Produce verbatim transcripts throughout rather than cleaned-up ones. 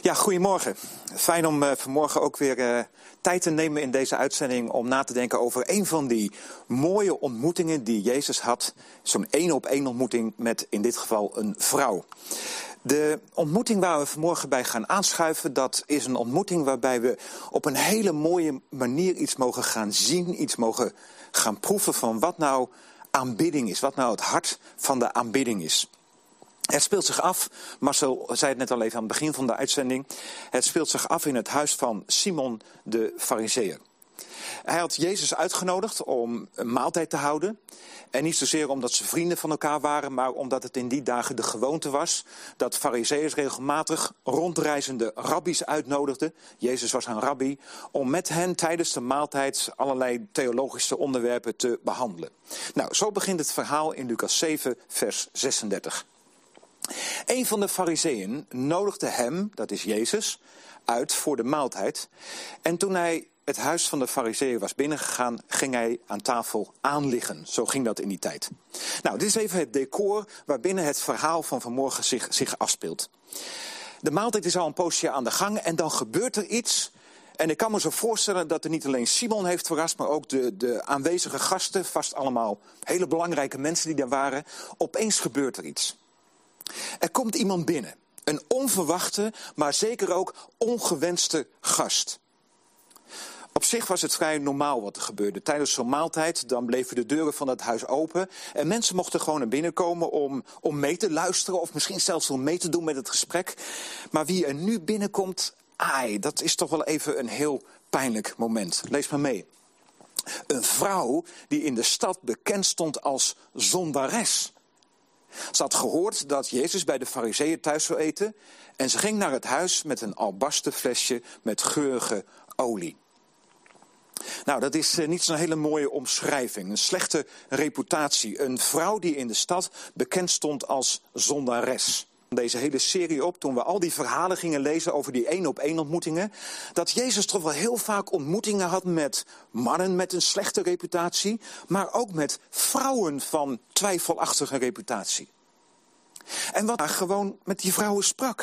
Ja, goedemorgen. Fijn om uh, vanmorgen ook weer uh, tijd te nemen in deze uitzending om na te denken over een van die mooie ontmoetingen die Jezus had. Zo'n één op één ontmoeting met in dit geval een vrouw. De ontmoeting waar we vanmorgen bij gaan aanschuiven, dat is een ontmoeting waarbij we op een hele mooie manier iets mogen gaan zien, iets mogen gaan proeven van wat nou aanbidding is, wat nou het hart van de aanbidding is. Het speelt zich af, Marcel zei het net al even aan het begin van de uitzending, het speelt zich af in het huis van Simon de Farizeeër. Hij had Jezus uitgenodigd om een maaltijd te houden. En niet zozeer omdat ze vrienden van elkaar waren, maar omdat het in die dagen de gewoonte was dat Farizeeërs regelmatig rondreizende rabbies uitnodigden. Jezus was een rabbi, om met hen tijdens de maaltijd allerlei theologische onderwerpen te behandelen. Nou, zo begint het verhaal in Lucas zeven, vers zesendertig. Een van de Farizeeën nodigde hem, dat is Jezus, uit voor de maaltijd. En toen hij het huis van de Farizeeën was binnengegaan, ging hij aan tafel aanliggen. Zo ging dat in die tijd. Nou, dit is even het decor waarbinnen het verhaal van vanmorgen zich, zich afspeelt. De maaltijd is al een poosje aan de gang en dan gebeurt er iets. En ik kan me zo voorstellen dat er niet alleen Simon heeft verrast, maar ook de, de aanwezige gasten, vast allemaal hele belangrijke mensen die daar waren. Opeens gebeurt er iets. Er komt iemand binnen. Een onverwachte, maar zeker ook ongewenste gast. Op zich was het vrij normaal wat er gebeurde. Tijdens zo'n maaltijd dan bleven de deuren van het huis open. En mensen mochten gewoon naar binnen komen om, om mee te luisteren. Of misschien zelfs om mee te doen met het gesprek. Maar wie er nu binnenkomt, ai, dat is toch wel even een heel pijnlijk moment. Lees maar mee. Een vrouw die in de stad bekend stond als zondares. Ze had gehoord dat Jezus bij de Farizeeën thuis zou eten. En ze ging naar het huis met een albasten flesje met geurige olie. Nou, dat is uh, niet zo'n hele mooie omschrijving. Een slechte reputatie. Een vrouw die in de stad bekend stond als zondares. Deze hele serie op, toen we al die verhalen gingen lezen over die één op één ontmoetingen, dat Jezus toch wel heel vaak ontmoetingen had met mannen met een slechte reputatie, maar ook met vrouwen van twijfelachtige reputatie. En wat hij gewoon met die vrouwen sprak.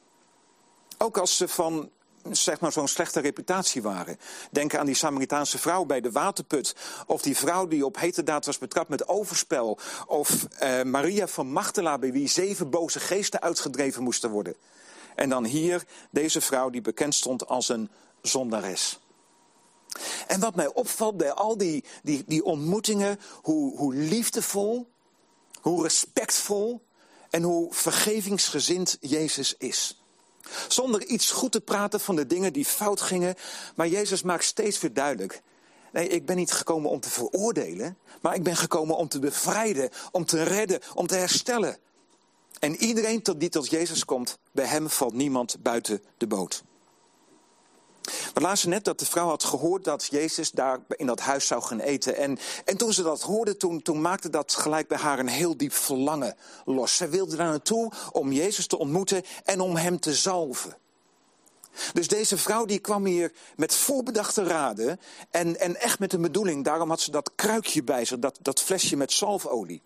Ook als ze van, zeg maar, zo'n slechte reputatie waren. Denk aan die Samaritaanse vrouw bij de waterput. Of die vrouw die op heterdaad was betrapt met overspel. Of eh, Maria van Magdala, bij wie zeven boze geesten uitgedreven moesten worden. En dan hier deze vrouw die bekend stond als een zondares. En wat mij opvalt bij al die, die, die ontmoetingen, hoe, hoe liefdevol, hoe respectvol en hoe vergevingsgezind Jezus is. Zonder iets goed te praten van de dingen die fout gingen. Maar Jezus maakt steeds weer duidelijk. Nee, ik ben niet gekomen om te veroordelen. Maar ik ben gekomen om te bevrijden. Om te redden. Om te herstellen. En iedereen die tot Jezus komt, bij hem valt niemand buiten de boot. We lazen net dat de vrouw had gehoord dat Jezus daar in dat huis zou gaan eten. En, en toen ze dat hoorde, toen, toen maakte dat gelijk bij haar een heel diep verlangen los. Zij wilde daar naartoe om Jezus te ontmoeten en om hem te zalven. Dus deze vrouw die kwam hier met voorbedachte raden en, en echt met een bedoeling. Daarom had ze dat kruikje bij zich, dat, dat flesje met zalfolie.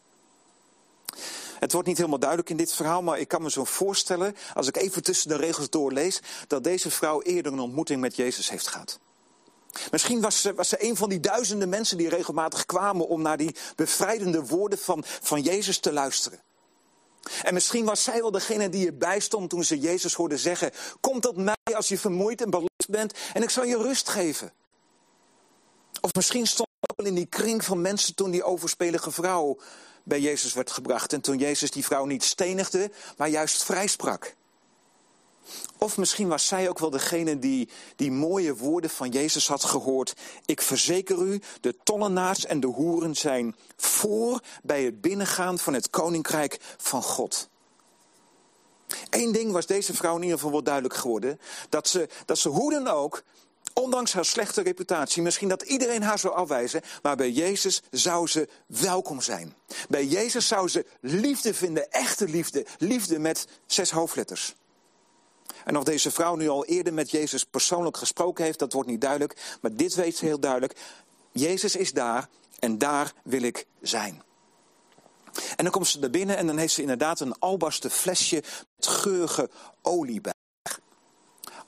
Het wordt niet helemaal duidelijk in dit verhaal, maar ik kan me zo voorstellen, als ik even tussen de regels doorlees, dat deze vrouw eerder een ontmoeting met Jezus heeft gehad. Misschien was ze, was ze een van die duizenden mensen die regelmatig kwamen om naar die bevrijdende woorden van, van Jezus te luisteren. En misschien was zij wel degene die erbij stond toen ze Jezus hoorde zeggen, kom tot mij als je vermoeid en belast bent en ik zal je rust geven. Of misschien stond ze wel in die kring van mensen toen die overspelige vrouw bij Jezus werd gebracht. En toen Jezus die vrouw niet stenigde, maar juist vrijsprak. Of misschien was zij ook wel degene die die mooie woorden van Jezus had gehoord. Ik verzeker u, de tollenaars en de hoeren zijn voor bij het binnengaan van het koninkrijk van God. Eén ding was deze vrouw in ieder geval wel duidelijk geworden. Dat ze, dat ze hoe dan ook, ondanks haar slechte reputatie, misschien dat iedereen haar zou afwijzen, maar bij Jezus zou ze welkom zijn. Bij Jezus zou ze liefde vinden, echte liefde. Liefde met zes hoofdletters. En of deze vrouw nu al eerder met Jezus persoonlijk gesproken heeft, dat wordt niet duidelijk. Maar dit weet ze heel duidelijk. Jezus is daar en daar wil ik zijn. En dan komt ze naar binnen en dan heeft ze inderdaad een albasten flesje met geurige olie bij.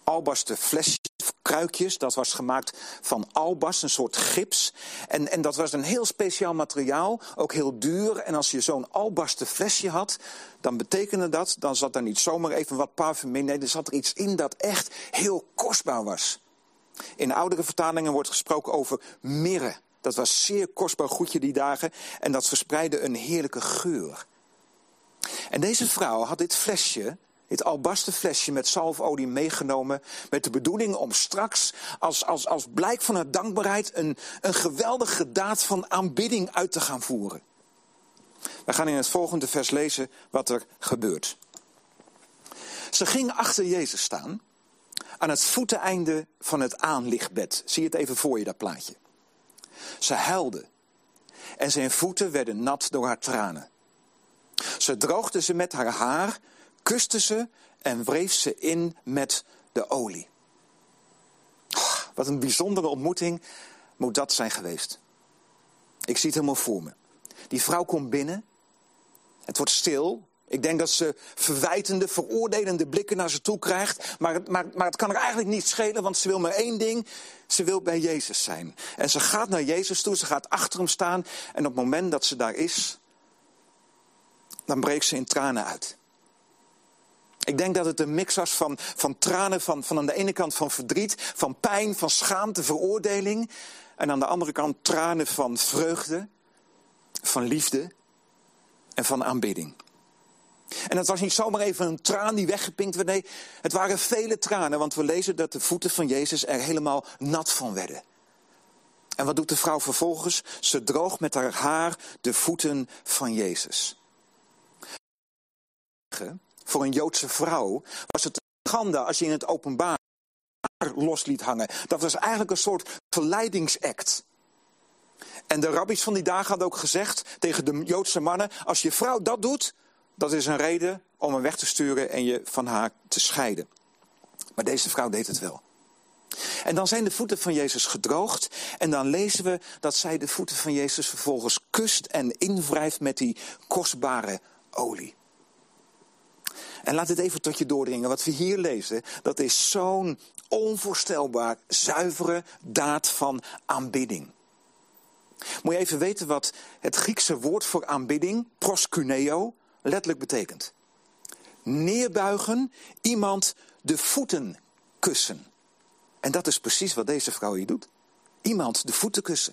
albasten flesjes, kruikjes. Dat was gemaakt van albast, een soort gips. En, en dat was een heel speciaal materiaal, ook heel duur. En als je zo'n albasten flesje had, dan betekende dat, dan zat er niet zomaar even wat parfum in. Nee, er zat er iets in dat echt heel kostbaar was. In oudere vertalingen wordt gesproken over mirre. Dat was zeer kostbaar goedje die dagen en dat verspreidde een heerlijke geur. En deze vrouw had dit flesje, dit albasten flesje met zalfolie meegenomen met de bedoeling om straks als, als, als blijk van haar dankbaarheid een, een geweldige daad van aanbidding uit te gaan voeren. We gaan in het volgende vers lezen wat er gebeurt. Ze ging achter Jezus staan aan het voeteneinde van het aanlichtbed. Zie je het even voor je, dat plaatje. Ze huilde en zijn voeten werden nat door haar tranen. Ze droogde ze met haar haar, kuste ze en wreef ze in met de olie. Oh, wat een bijzondere ontmoeting moet dat zijn geweest. Ik zie het helemaal voor me. Die vrouw komt binnen. Het wordt stil. Ik denk dat ze verwijtende, veroordelende blikken naar ze toe krijgt. Maar, maar, maar het kan er eigenlijk niet schelen, want ze wil maar één ding. Ze wil bij Jezus zijn. En ze gaat naar Jezus toe, ze gaat achter hem staan. En op het moment dat ze daar is, dan breekt ze in tranen uit. Ik denk dat het een mix was van, van tranen, van, van aan de ene kant van verdriet, van pijn, van schaamte, veroordeling. En aan de andere kant tranen van vreugde, van liefde en van aanbidding. En het was niet zomaar even een traan die weggepinkt werd. Nee, het waren vele tranen, want we lezen dat de voeten van Jezus er helemaal nat van werden. En wat doet de vrouw vervolgens? Ze droogt met haar haar de voeten van Jezus. Voor een Joodse vrouw was het een schande als je in het openbaar los liet hangen. Dat was eigenlijk een soort verleidingsact. En de rabbies van die dagen hadden ook gezegd tegen de Joodse mannen: als je vrouw dat doet, dat is een reden om hem weg te sturen en je van haar te scheiden. Maar deze vrouw deed het wel. En dan zijn de voeten van Jezus gedroogd. En dan lezen we dat zij de voeten van Jezus vervolgens kust en invrijft met die kostbare olie. En laat het even tot je doordringen. Wat we hier lezen, dat is zo'n onvoorstelbaar zuivere daad van aanbidding. Moet je even weten wat het Griekse woord voor aanbidding, proskuneo, letterlijk betekent. Neerbuigen, iemand de voeten kussen. En dat is precies wat deze vrouw hier doet. Iemand de voeten kussen.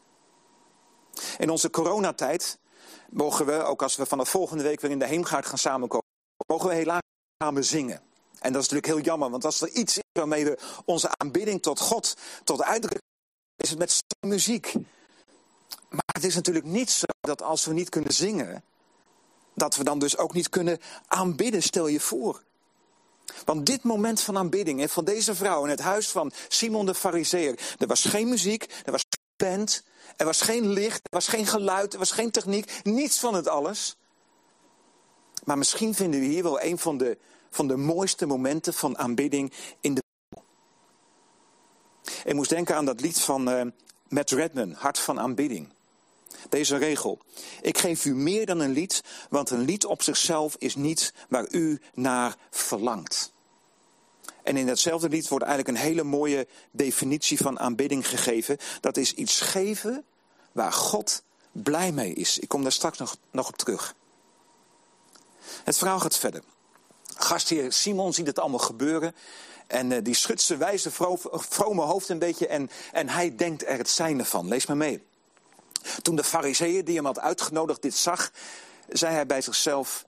In onze coronatijd mogen we, ook als we vanaf volgende week weer in de Heemgaard gaan samenkomen, mogen we helaas samen zingen. En dat is natuurlijk heel jammer, want als er iets is waarmee we onze aanbidding tot God tot uitdrukking, is het met muziek. Maar het is natuurlijk niet zo dat als we niet kunnen zingen, dat we dan dus ook niet kunnen aanbidden, stel je voor. Want dit moment van aanbidding en van deze vrouw in het huis van Simon de Farizeeër, er was geen muziek, er was geen band, er was geen licht, er was geen geluid, er was geen techniek, niets van het alles. Maar misschien vinden we hier wel een van de, van de mooiste momenten van aanbidding in de Bijbel. Ik moest denken aan dat lied van uh, Matt Redman, Hart van aanbidding. Deze regel: ik geef u meer dan een lied, want een lied op zichzelf is niet waar u naar verlangt. En in datzelfde lied wordt eigenlijk een hele mooie definitie van aanbidding gegeven. Dat is iets geven waar God blij mee is. Ik kom daar straks nog, nog op terug. Het verhaal gaat verder. Gastheer Simon ziet het allemaal gebeuren. En uh, die schudt zijn wijze, vro- vrome hoofd een beetje. En, en hij denkt er het zijne van. Lees maar mee. Toen de Farizeeër die hem had uitgenodigd dit zag, zei hij bij zichzelf: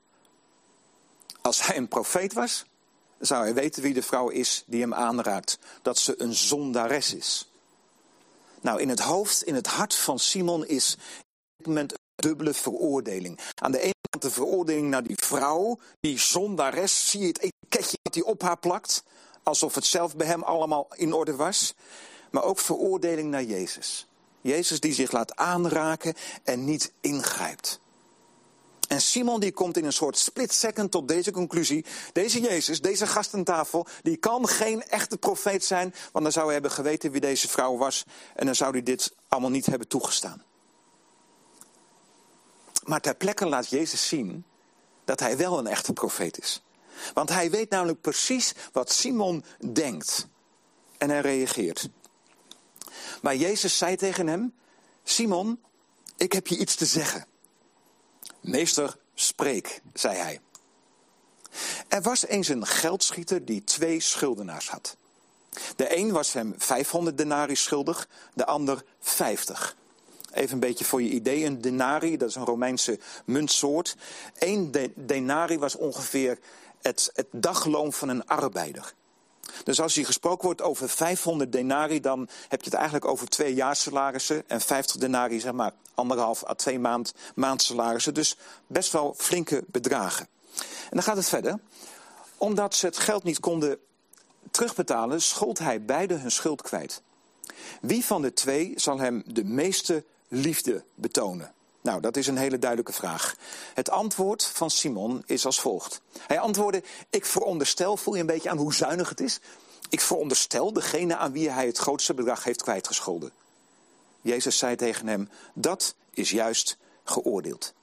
als hij een profeet was, zou hij weten wie de vrouw is die hem aanraakt. Dat ze een zondares is. Nou, in het hoofd, in het hart van Simon is op dit moment een dubbele veroordeling. Aan de ene kant de veroordeling naar die vrouw, die zondares. Zie je het etiketje dat hij op haar plakt? Alsof het zelf bij hem allemaal in orde was. Maar ook veroordeling naar Jezus. Jezus die zich laat aanraken en niet ingrijpt. En Simon die komt in een soort split second tot deze conclusie. Deze Jezus, deze gast aan tafel, die kan geen echte profeet zijn. Want dan zou hij hebben geweten wie deze vrouw was. En dan zou hij dit allemaal niet hebben toegestaan. Maar ter plekke laat Jezus zien dat hij wel een echte profeet is. Want hij weet namelijk precies wat Simon denkt. En hij reageert. Maar Jezus zei tegen hem: Simon, ik heb je iets te zeggen. Meester, spreek, zei hij. Er was eens een geldschieter die twee schuldenaars had. De een was hem vijfhonderd denari schuldig, de ander vijftig. Even een beetje voor je idee, een denari, dat is een Romeinse muntsoort. Eén de- denari was ongeveer het, het dagloon van een arbeider. Dus als hier gesproken wordt over vijfhonderd denari, dan heb je het eigenlijk over twee jaarsalarissen. En vijftig denari, zeg maar, anderhalf à twee maand, maandsalarissen. Dus best wel flinke bedragen. En dan gaat het verder. Omdat ze het geld niet konden terugbetalen, schold hij beide hun schuld kwijt. Wie van de twee zal hem de meeste liefde betonen? Nou, dat is een hele duidelijke vraag. Het antwoord van Simon is als volgt. Hij antwoordde: ik veronderstel, voel je een beetje aan hoe zuinig het is? Ik veronderstel degene aan wie hij het grootste bedrag heeft kwijtgescholden. Jezus zei tegen hem: dat is juist geoordeeld.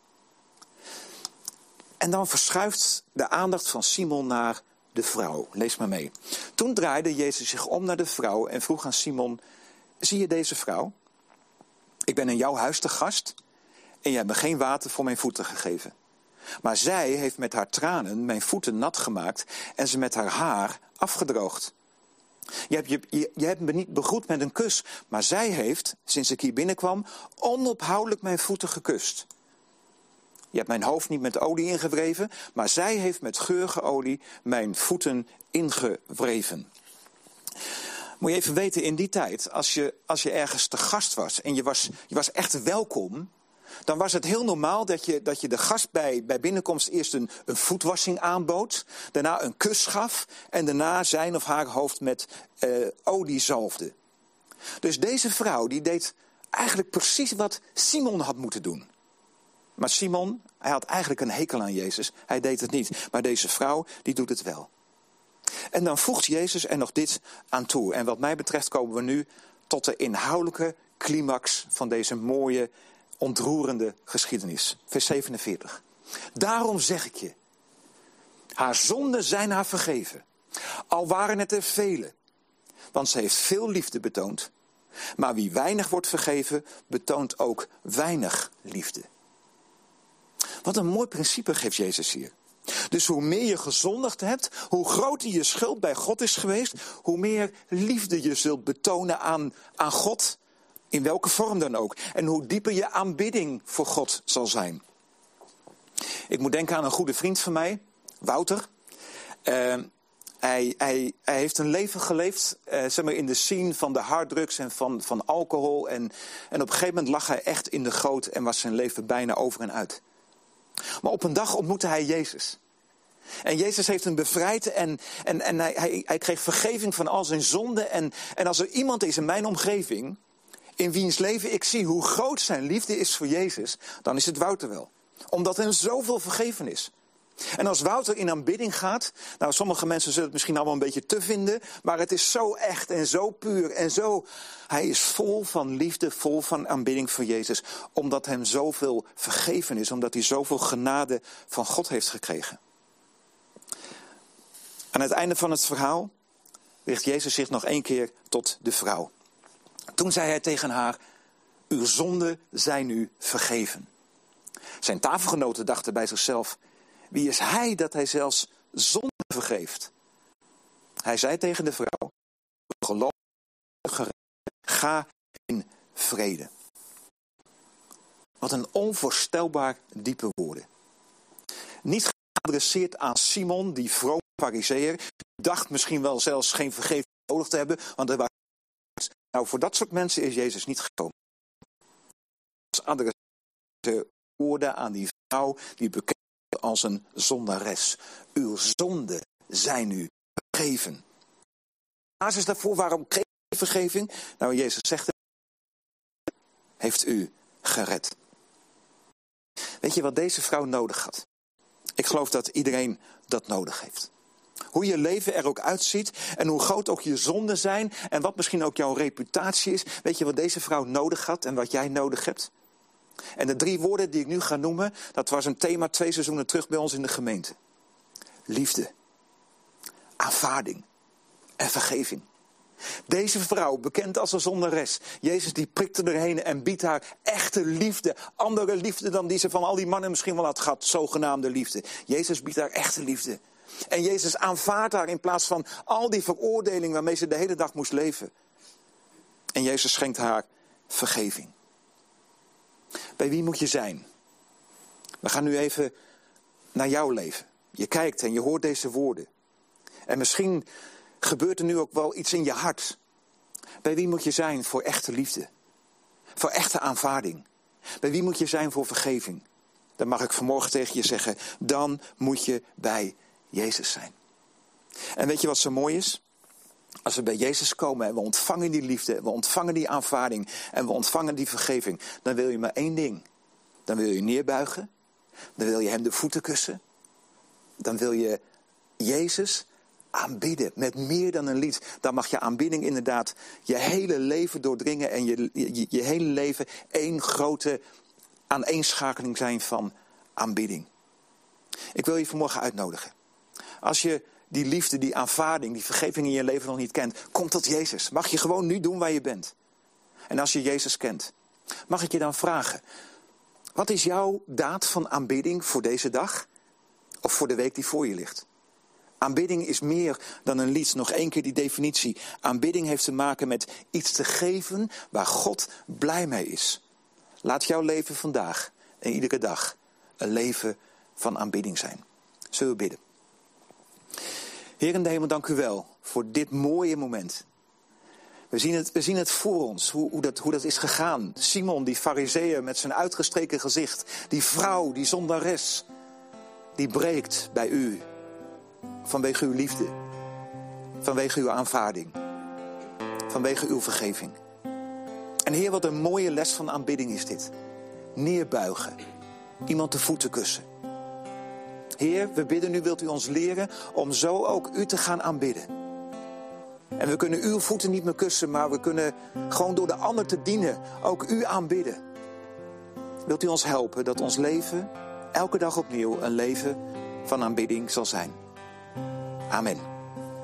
En dan verschuift de aandacht van Simon naar de vrouw. Lees maar mee. Toen draaide Jezus zich om naar de vrouw en vroeg aan Simon: zie je deze vrouw? Ik ben in jouw huis te gast en je hebt me geen water voor mijn voeten gegeven. Maar zij heeft met haar tranen mijn voeten nat gemaakt en ze met haar haar afgedroogd. Je hebt, je, je, je hebt me niet begroet met een kus, maar zij heeft, sinds ik hier binnenkwam, onophoudelijk mijn voeten gekust. Je hebt mijn hoofd niet met olie ingewreven, maar zij heeft met geurige olie mijn voeten ingewreven. Moet je even weten, in die tijd, als je, als je ergens te gast was en je was, je was echt welkom, dan was het heel normaal dat je, dat je de gast bij, bij binnenkomst eerst een, een voetwassing aanbood, daarna een kus gaf en daarna zijn of haar hoofd met uh, olie zalfde. Dus deze vrouw die deed eigenlijk precies wat Simon had moeten doen. Maar Simon, hij had eigenlijk een hekel aan Jezus. Hij deed het niet. Maar deze vrouw, die doet het wel. En dan voegt Jezus er nog dit aan toe. En wat mij betreft komen we nu tot de inhoudelijke climax van deze mooie, ontroerende geschiedenis. Vers zevenenveertig. Daarom zeg ik je, haar zonden zijn haar vergeven. Al waren het er vele. Want ze heeft veel liefde betoond. Maar wie weinig wordt vergeven, betoont ook weinig liefde. Wat een mooi principe geeft Jezus hier. Dus hoe meer je gezondigd hebt, hoe groter je schuld bij God is geweest, hoe meer liefde je zult betonen aan, aan God, in welke vorm dan ook. En hoe dieper je aanbidding voor God zal zijn. Ik moet denken aan een goede vriend van mij, Wouter. Uh, hij, hij, hij heeft een leven geleefd, uh, zeg maar in de scene van de harddrugs en van, van alcohol. En, en op een gegeven moment lag hij echt in de goot en was zijn leven bijna over en uit. Maar op een dag ontmoette hij Jezus. En Jezus heeft hem bevrijd en, en, en hij, hij, hij kreeg vergeving van al zijn zonden. En, en als er iemand is in mijn omgeving, in wiens leven ik zie hoe groot zijn liefde is voor Jezus, dan is het Wouter wel. Omdat hem zoveel vergeven is. En als Wouter in aanbidding gaat, nou sommige mensen zullen het misschien allemaal een beetje te vinden, maar het is zo echt en zo puur en zo. Hij is vol van liefde, vol van aanbidding voor Jezus, omdat hem zoveel vergeven is, omdat hij zoveel genade van God heeft gekregen. Aan het einde van het verhaal richt Jezus zich nog één keer tot de vrouw. Toen zei hij tegen haar: uw zonden zijn u vergeven. Zijn tafelgenoten dachten bij zichzelf: wie is hij dat hij zelfs zonde vergeeft? Hij zei tegen de vrouw: geloof, ga in vrede. Wat een onvoorstelbaar diepe woorden. Niet geadresseerd aan Simon, die vrome farizeeër. Die dacht misschien wel zelfs geen vergeving nodig te hebben. Want er waren... Nou, voor dat soort mensen is Jezus niet gekomen. Als adresseerde woorden aan die vrouw die bekend als een zondares. Uw zonden zijn u vergeven. Basis daarvoor, waarom kreeg u vergeving? Nou, Jezus zegt het, heeft u gered. Weet je wat deze vrouw nodig had? Ik geloof dat iedereen dat nodig heeft. Hoe je leven er ook uitziet en hoe groot ook je zonden zijn en wat misschien ook jouw reputatie is. Weet je wat deze vrouw nodig had en wat jij nodig hebt? En de drie woorden die ik nu ga noemen, dat was een thema twee seizoenen terug bij ons in de gemeente. Liefde, aanvaarding en vergeving. Deze vrouw, bekend als een zondares, Jezus die prikte erheen en biedt haar echte liefde. Andere liefde dan die ze van al die mannen misschien wel had gehad, zogenaamde liefde. Jezus biedt haar echte liefde. En Jezus aanvaardt haar in plaats van al die veroordeling waarmee ze de hele dag moest leven. En Jezus schenkt haar vergeving. Bij wie moet je zijn? We gaan nu even naar jouw leven. Je kijkt en je hoort deze woorden. En misschien gebeurt er nu ook wel iets in je hart. Bij wie moet je zijn voor echte liefde? Voor echte aanvaarding? Bij wie moet je zijn voor vergeving? Dan mag ik vanmorgen tegen je zeggen, dan moet je bij Jezus zijn. En weet je wat zo mooi is? Als we bij Jezus komen en we ontvangen die liefde, we ontvangen die aanvaarding en we ontvangen die vergeving, dan wil je maar één ding. Dan wil je neerbuigen, dan wil je hem de voeten kussen, dan wil je Jezus aanbidden met meer dan een lied. Dan mag je aanbidding inderdaad je hele leven doordringen en je, je, je hele leven één grote aaneenschakeling zijn van aanbidding. Ik wil je vanmorgen uitnodigen. Als je die liefde, die aanvaarding, die vergeving in je leven nog niet kent, kom tot Jezus. Mag je gewoon nu doen waar je bent. En als je Jezus kent, mag ik je dan vragen, wat is jouw daad van aanbidding voor deze dag? Of voor de week die voor je ligt? Aanbidding is meer dan een lied. Nog één keer die definitie. Aanbidding heeft te maken met iets te geven waar God blij mee is. Laat jouw leven vandaag en iedere dag een leven van aanbidding zijn. Zullen we bidden? Heer in de hemel, dank u wel voor dit mooie moment. We zien het, we zien het voor ons, hoe, hoe, dat, hoe dat is gegaan. Simon, die farizeeër met zijn uitgestreken gezicht. Die vrouw, die zondares, die breekt bij u. Vanwege uw liefde. Vanwege uw aanvaarding. Vanwege uw vergeving. En Heer, wat een mooie les van aanbidding is dit. Neerbuigen. Iemand de voeten kussen. Heer, we bidden nu, wilt u ons leren om zo ook u te gaan aanbidden. En we kunnen uw voeten niet meer kussen, maar we kunnen gewoon door de ander te dienen ook u aanbidden. Wilt u ons helpen dat ons leven elke dag opnieuw een leven van aanbidding zal zijn. Amen.